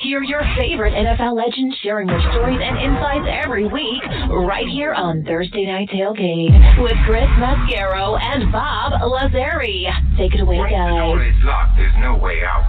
Hear your favorite NFL legends sharing their stories and insights every week right here on Thursday Night Tailgate with Chris Mascaro and Bob Lazari. Take it away, guys. There's no way out.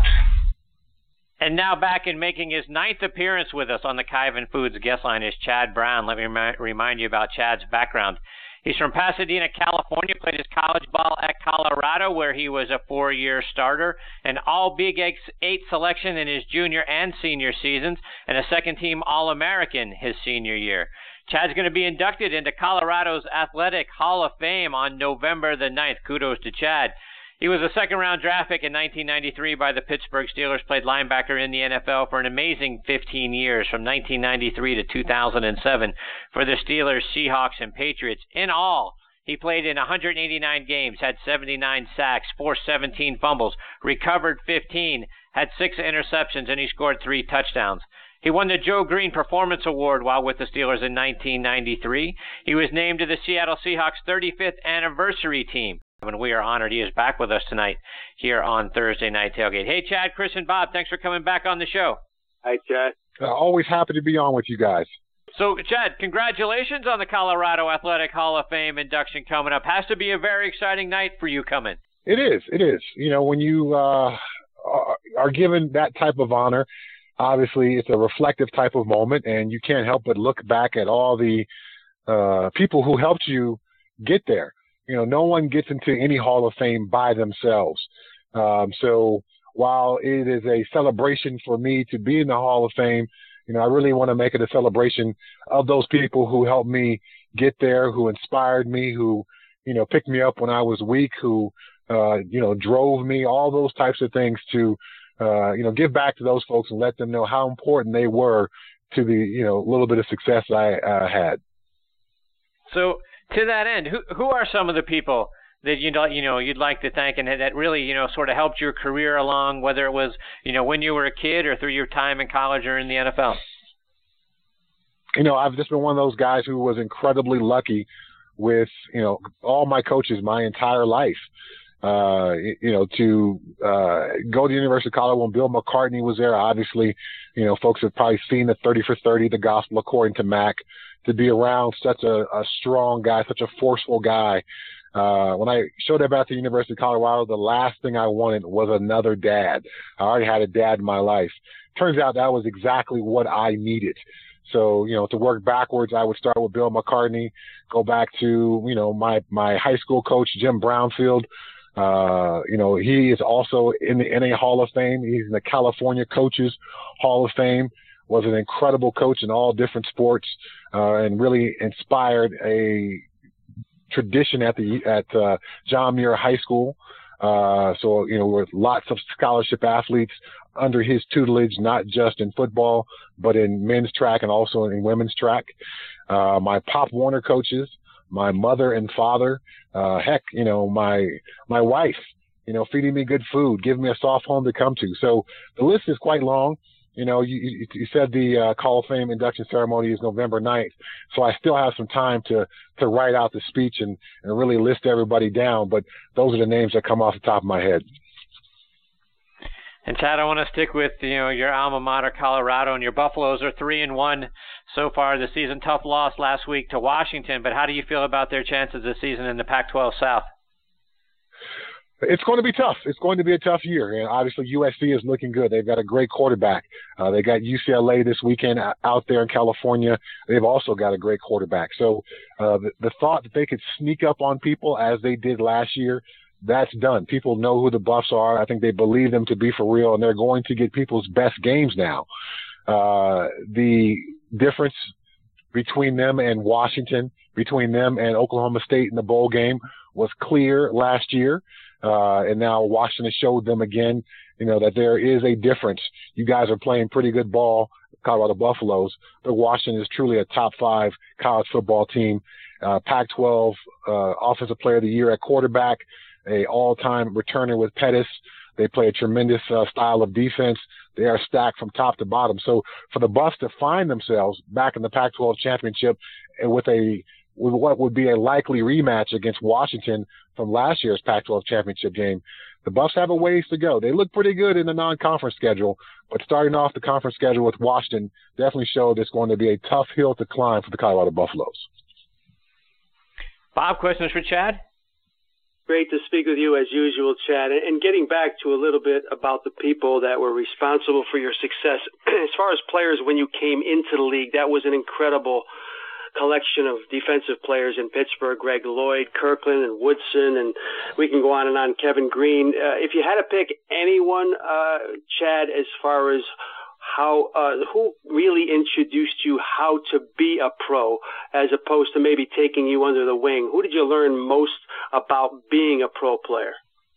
And now back and making his 9th appearance with us on the Kyvan Foods guest line is Chad Brown. Let me remind you about Chad's background. He's from Pasadena, California, played his college ball at Colorado, where he was a 4-year starter, an All-Big 8 selection in his junior and senior seasons, and a second-team All-American his senior year. Chad's going to be inducted into Colorado's Athletic Hall of Fame on November the 9th. Kudos to Chad. He was a second-round draft pick in 1993 by the Pittsburgh Steelers, played linebacker in the NFL for an amazing 15 years, from 1993 to 2007, for the Steelers, Seahawks, and Patriots. In all, he played in 189 games, had 79 sacks, forced 17 fumbles, recovered 15, had 6 interceptions, and he scored 3 touchdowns. He won the Joe Green Performance Award while with the Steelers in 1993. He was named to the Seattle Seahawks 35th anniversary team. And we are honored he is back with us tonight here on Thursday Night Tailgate. Hey, Chad, Chris, and Bob, thanks for coming back on the show. Hi, Chad. Always happy to be on with you guys. So, Chad, congratulations on the Colorado Athletic Hall of Fame induction coming up. Has to be a very exciting night for you coming. It is. You know, when you are given that type of honor, obviously it's a reflective type of moment, and you can't help but look back at all the people who helped you get there. You know, no one gets into any Hall of Fame by themselves. So while it is a celebration for me to be in the Hall of Fame, you know, I really want to make it a celebration of those people who helped me get there, who inspired me, who, you know, picked me up when I was weak, who, you know, drove me, all those types of things to, you know, give back to those folks and let them know how important they were to the, you know, little bit of success I had. So, to that end, who are some of the people that you'd like to thank and that really, you know, sort of helped your career along, whether it was, you know, when you were a kid or through your time in college or in the NFL? You know, I've just been one of those guys who was incredibly lucky with, you know, all my coaches my entire life. You know, to go to the University of Colorado when Bill McCartney was there, obviously, you know, folks have probably seen the 30 for 30, the gospel according to Mac. To be around such a strong guy, such a forceful guy. When I showed up at the University of Colorado, the last thing I wanted was another dad. I already had a dad in my life. Turns out that was exactly what I needed. So, you know, to work backwards, I would start with Bill McCartney, go back to, you know, my high school coach, Jim Brownfield. You know, he is also in the NA Hall of Fame. He's in the California Coaches Hall of Fame. Was an incredible coach in all different sports, and really inspired a tradition at John Muir High School. So, you know, with lots of scholarship athletes under his tutelage, not just in football, but in men's track and also in women's track. My Pop Warner coaches, my mother and father, heck, you know, my wife, you know, feeding me good food, giving me a soft home to come to. So the list is quite long. You know, you said the Hall of Fame induction ceremony is November 9th, so I still have some time to write out the speech and really list everybody down, but those are the names that come off the top of my head. And Chad, I want to stick with, you know, your alma mater, Colorado, and your Buffaloes are 3-1 so far this season. Tough loss last week to Washington, but how do you feel about their chances this season in the Pac-12 South? It's going to be tough. It's going to be a tough year. And obviously USC is looking good. They've got a great quarterback. They got UCLA this weekend out there in California. They've also got a great quarterback. So the thought that they could sneak up on people as they did last year, that's done. People know who the Buffs are. I think they believe them to be for real, and they're going to get people's best games now. The difference between them and Washington, between them and Oklahoma State in the bowl game was clear last year. And now Washington showed them again, you know, that there is a difference. You guys are playing pretty good ball, Colorado Buffaloes, but Washington is truly a top 5 college football team. Pac-12 Offensive Player of the Year at quarterback, a all-time returner with Pettis. They play a tremendous style of defense. They are stacked from top to bottom. So for the Buffs to find themselves back in the Pac-12 championship and with a with what would be a likely rematch against Washington from last year's Pac-12 championship game. The Buffs have a ways to go. They look pretty good in the non-conference schedule, but starting off the conference schedule with Washington definitely showed it's going to be a tough hill to climb for the Colorado Buffaloes. Bob, questions for Chad? Great to speak with you as usual, Chad. And getting back to a little bit about the people that were responsible for your success, as far as players when you came into the league, that was an incredible collection of defensive players in Pittsburgh: Greg Lloyd, Kirkland, and Woodson, and we can go on and on, Kevin Green. If you had to pick anyone, Chad, as far as how who really introduced you how to be a pro as opposed to maybe taking you under the wing, who did you learn most about being a pro player?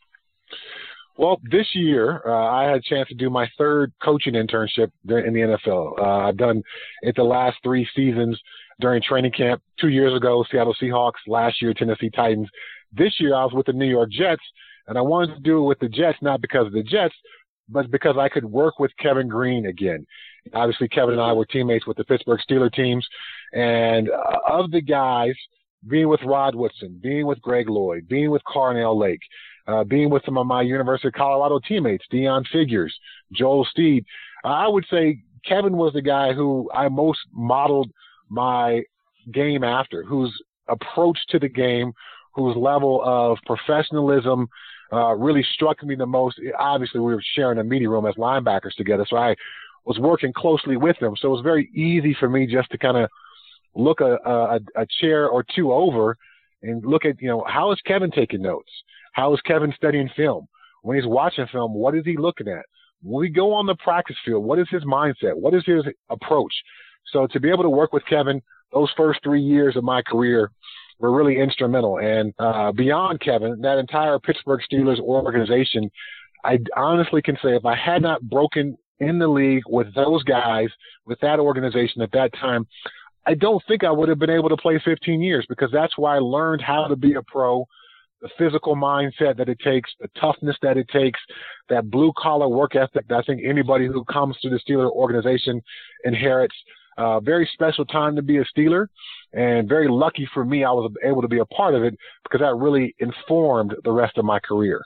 Well, this year, I had a chance to do my third coaching internship in the NFL. I've done it the last 3 seasons during training camp. 2 years ago, Seattle Seahawks. Last year, Tennessee Titans. This year, I was with the New York Jets, and I wanted to do it with the Jets, not because of the Jets, but because I could work with Kevin Green again. Obviously, Kevin and I were teammates with the Pittsburgh Steelers teams, and of the guys, being with Rod Woodson, being with Greg Lloyd, being with Carnell Lake, being with some of my University of Colorado teammates, Deion Figures, Joel Steed, I would say Kevin was the guy who I most modeled my game after, whose approach to the game, whose level of professionalism really struck me the most. Obviously, we were sharing a meeting room as linebackers together, so I was working closely with him. So it was very easy for me just to kind of look a chair or two over and look at, how is Kevin taking notes? How is Kevin studying film? When he's watching film, what is he looking at? When we go on the practice field, what is his mindset? What is his approach? So to be able to work with Kevin those first 3 years of my career were really instrumental. And beyond Kevin, that entire Pittsburgh Steelers organization, I honestly can say if I had not broken in the league with those guys, with that organization at that time, I don't think I would have been able to play 15 years, because that's where I learned how to be a pro, the physical mindset that it takes, the toughness that it takes, that blue-collar work ethic that I think anybody who comes to the Steeler organization inherits. Very special time to be a Steeler, and very lucky for me I was able to be a part of it, because that really informed the rest of my career.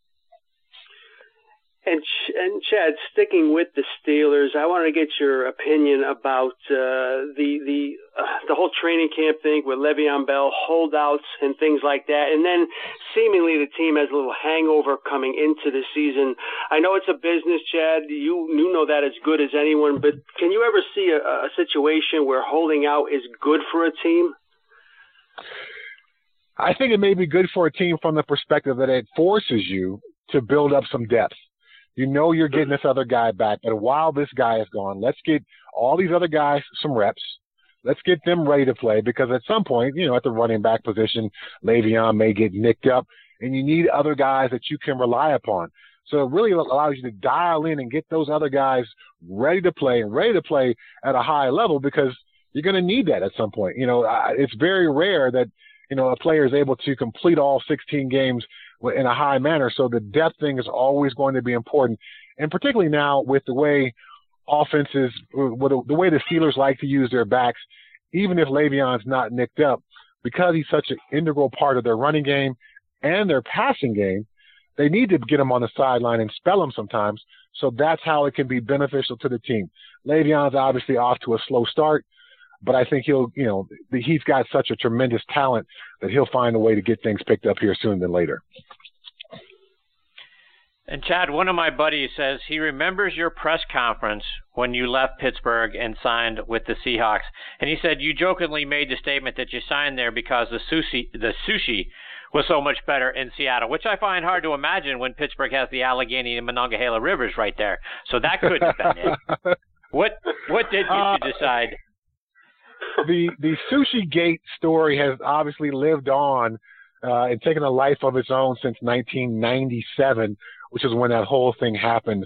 And Chad, sticking with the Steelers, I want to get your opinion about the whole training camp thing with Le'Veon Bell, holdouts and things like that. And then seemingly the team has a little hangover coming into the season. I know it's a business, Chad. You know that as good as anyone, but can you ever see a situation where holding out is good for a team? I think it may be good for a team from the perspective that it forces you to build up some depth. You're getting this other guy back, but while this guy is gone, let's get all these other guys some reps. Let's get them ready to play, because at some point, at the running back position, Le'Veon may get nicked up, and you need other guys that you can rely upon. So it really allows you to dial in and get those other guys ready to play at a high level, because you're going to need that at some point. It's very rare that, a player is able to complete all 16 games in a high manner. So the depth thing is always going to be important. And particularly now with the way offenses, with the way the Steelers like to use their backs, even if Le'Veon's not nicked up, because he's such an integral part of their running game and their passing game, they need to get him on the sideline and spell him sometimes. So that's how it can be beneficial to the team. Le'Veon's obviously off to a slow start, but I think he's got such a tremendous talent that he'll find a way to get things picked up here sooner than later. And Chad, one of my buddies says he remembers your press conference when you left Pittsburgh and signed with the Seahawks. And he said you jokingly made the statement that you signed there because the sushi was so much better in Seattle, which I find hard to imagine when Pittsburgh has the Allegheny and Monongahela rivers right there. So that couldn't have been it. What did you decide? The Sushi Gate story has obviously lived on and taken a life of its own since 1997, which is when that whole thing happened.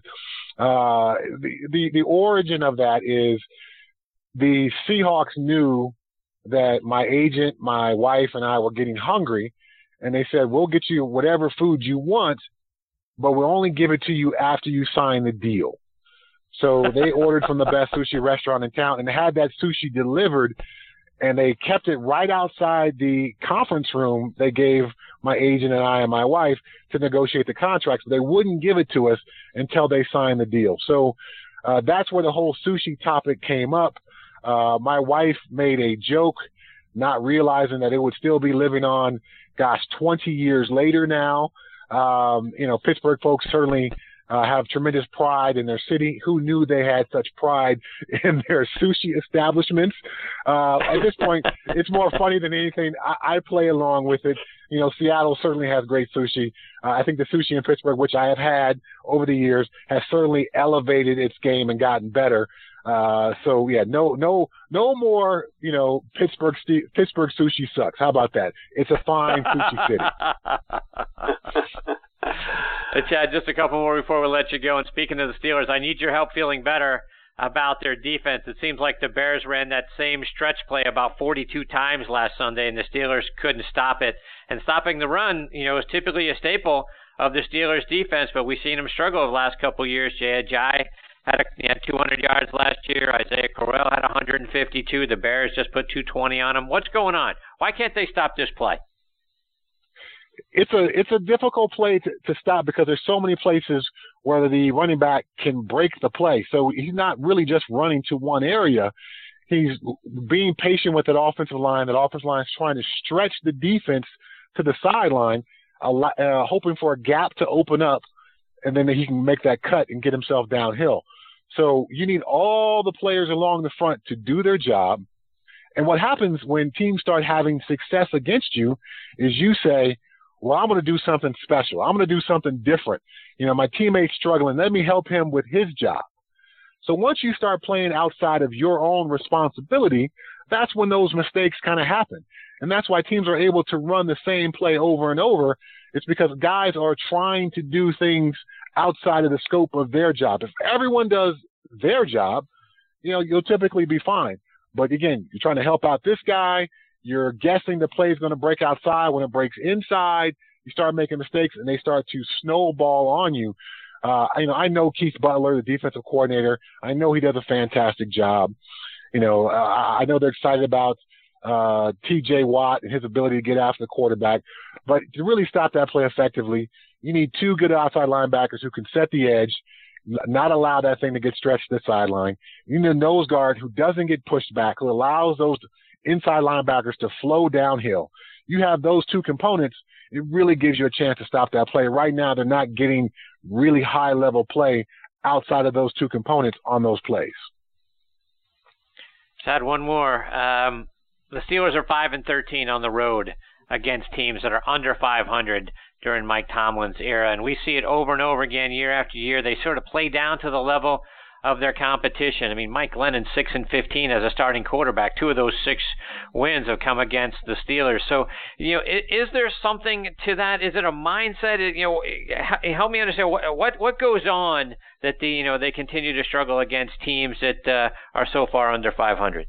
The origin of that is the Seahawks knew that my agent, my wife, and I were getting hungry, and they said, we'll get you whatever food you want, but we'll only give it to you after you sign the deal. So they ordered from the best sushi restaurant in town and had that sushi delivered. and they kept it right outside the conference room they gave my agent and I and my wife to negotiate the contracts. They wouldn't give it to us until they signed the deal. So that's where the whole sushi topic came up. My wife made a joke, not realizing that it would still be living on, 20 years later now. Pittsburgh folks certainly have tremendous pride in their city. Who knew they had such pride in their sushi establishments? At this point, it's more funny than anything. I play along with it. Seattle certainly has great sushi. I think the sushi in Pittsburgh, which I have had over the years, has certainly elevated its game and gotten better. So yeah, no more, Pittsburgh sushi sucks. How about that? It's a fine sushi city. Chad, just a couple more before we let you go. And speaking of the Steelers, I need your help feeling better about their defense. It seems like the Bears ran that same stretch play about 42 times last Sunday, and the Steelers couldn't stop it. And stopping the run, is typically a staple of the Steelers' defense, but we've seen them struggle over the last couple of years. Jay Ajayi had 200 yards last year. Isaiah Crowell had 152. The Bears just put 220 on them. What's going on? Why can't they stop this play? It's a difficult play to stop because there's so many places where the running back can break the play. So he's not really just running to one area. He's being patient with that offensive line. That offensive line is trying to stretch the defense to the sideline, hoping for a gap to open up, and then he can make that cut and get himself downhill. So you need all the players along the front to do their job. And what happens when teams start having success against you is you say, well, I'm going to do something special. I'm going to do something different. My teammate's struggling. Let me help him with his job. So once you start playing outside of your own responsibility, that's when those mistakes kind of happen. And that's why teams are able to run the same play over and over. It's because guys are trying to do things outside of the scope of their job. If everyone does their job, you'll typically be fine. But again, you're trying to help out this guy. You're guessing the play is going to break outside. When it breaks inside, you start making mistakes, and they start to snowball on you. I know Keith Butler, the defensive coordinator. I know he does a fantastic job. I know they're excited about T.J. Watt and his ability to get after the quarterback. But to really stop that play effectively, you need two good outside linebackers who can set the edge, not allow that thing to get stretched to the sideline. You need a nose guard who doesn't get pushed back, who allows those inside linebackers to flow downhill. You have those two components, it really gives you a chance to stop that play. Right now, they're not getting really high-level play outside of those two components on those plays. Just had one more. The Steelers are 5-13 on the road against teams that are under 500 during Mike Tomlin's era, and we see it over and over again year after year. They sort of play down to the level of their competition. I mean, Mike Glennon 6-15 as a starting quarterback. 2 of those 6 wins have come against the Steelers. So, is there something to that? Is it a mindset? Help me understand what goes on that they continue to struggle against teams that are so far under 500.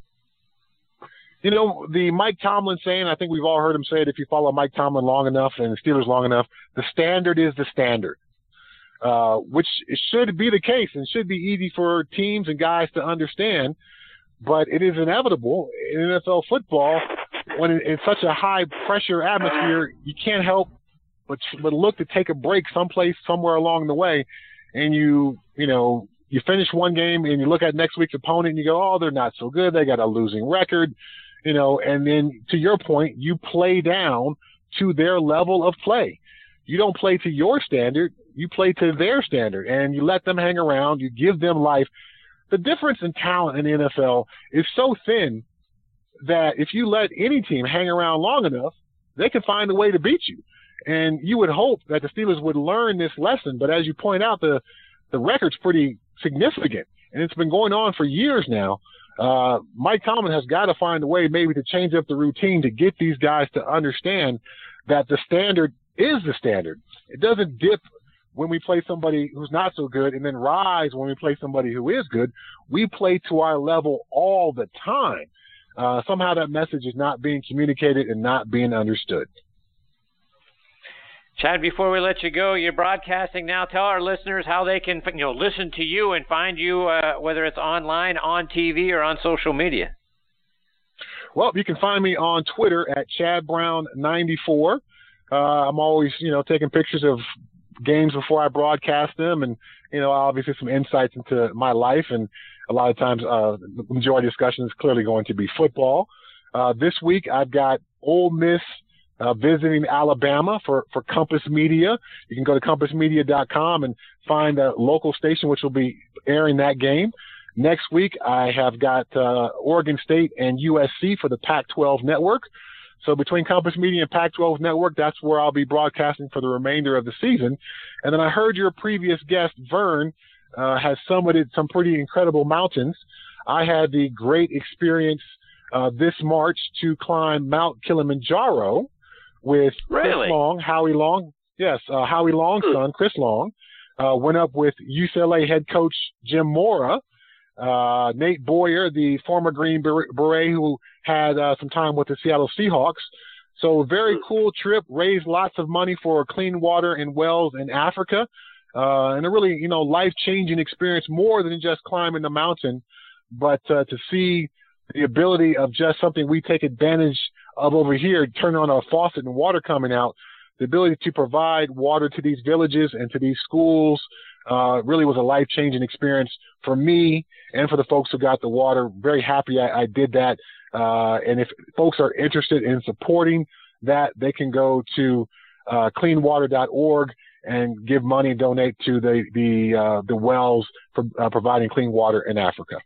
The Mike Tomlin saying, I think we've all heard him say it, if you follow Mike Tomlin long enough and the Steelers long enough, the standard is the standard. Which it should be the case and should be easy for teams and guys to understand, but it is inevitable in NFL football when in such a high pressure atmosphere, you can't help but look to take a break someplace, somewhere along the way, and you finish one game and you look at next week's opponent and you go, oh, they're not so good, they got a losing record, and then to your point, you play down to their level of play. You don't play to your standard. You play to their standard, and you let them hang around. You give them life. The difference in talent in the NFL is so thin that if you let any team hang around long enough, they can find a way to beat you. And you would hope that the Steelers would learn this lesson. But as you point out, the record's pretty significant, and it's been going on for years now. Mike Tomlin has got to find a way maybe to change up the routine to get these guys to understand that the standard is the standard. It doesn't dip when we play somebody who's not so good and then rise when we play somebody who is good. We play to our level all the time. Somehow that message is not being communicated and not being understood. Chad, before we let you go, you're broadcasting now. Tell our listeners how they can listen to you and find you, whether it's online, on TV, or on social media. Well, you can find me on Twitter at ChadBrown94. I'm always, taking pictures of games before I broadcast them, and obviously some insights into my life. And a lot of times, the majority of discussion is clearly going to be football. This week, I've got Ole Miss visiting Alabama for Compass Media. You can go to compassmedia.com and find a local station which will be airing that game. Next week, I have got Oregon State and USC for the Pac-12 network. So between Compass Media and Pac-12 network, that's where I'll be broadcasting for the remainder of the season. And then I heard your previous guest, Vern, has summited some pretty incredible mountains. I had the great experience this March to climb Mount Kilimanjaro with Chris Long, Howie Long. Yes, Howie Long's son, Chris Long, went up with UCLA head coach Jim Mora, Nate Boyer, the former Green Beret who had some time with the Seattle Seahawks. So very cool trip, raised lots of money for clean water in wells in Africa, and a really, life-changing experience, more than just climbing the mountain, but to see the ability of just something we take advantage of over here, turn on a faucet and water coming out, the ability to provide water to these villages and to these schools really was a life-changing experience for me and for the folks who got the water. Very happy I did that. And if folks are interested in supporting that, they can go to cleanwater.org and give money and donate to the wells for providing clean water in Africa.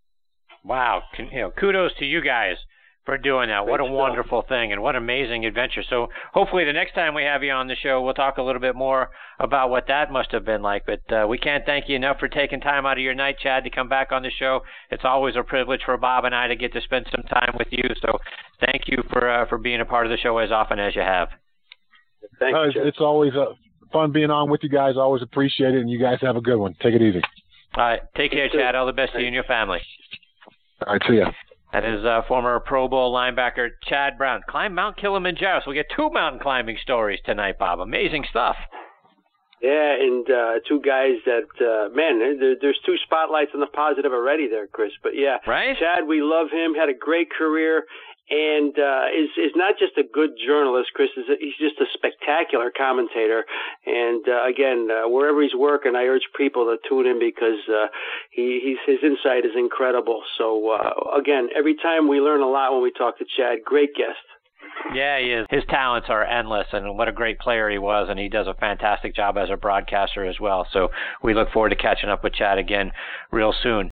Wow. Kudos to you guys for doing that. What a wonderful thing, and what an amazing adventure. So hopefully the next time we have you on the show, we'll talk a little bit more about what that must have been like. But we can't thank you enough for taking time out of your night, Chad, to come back on the show. It's always a privilege for Bob and I to get to spend some time with you. So thank you for being a part of the show as often as you have. Thank you. It's always fun being on with you guys. Always appreciate it, and you guys have a good one. Take it easy. All right. Take care, Chad. All the best to you and your family. All right. See ya. That is former Pro Bowl linebacker Chad Brown. Climbed Mount Kilimanjaro. So we get 2 mountain climbing stories tonight, Bob. Amazing stuff. Yeah, and 2 guys that, there's 2 spotlights on the positive already there, Chris. But yeah, right? Chad, we love him, had a great career, and is not just a good journalist, Chris. He's just a spectacular commentator. And again, wherever he's working, I urge people to tune in because his insight is incredible. So again, every time we learn a lot when we talk to Chad. Great guest. Yeah, he is. His talents are endless, and what a great player he was, and he does a fantastic job as a broadcaster as well. So we look forward to catching up with Chad again real soon.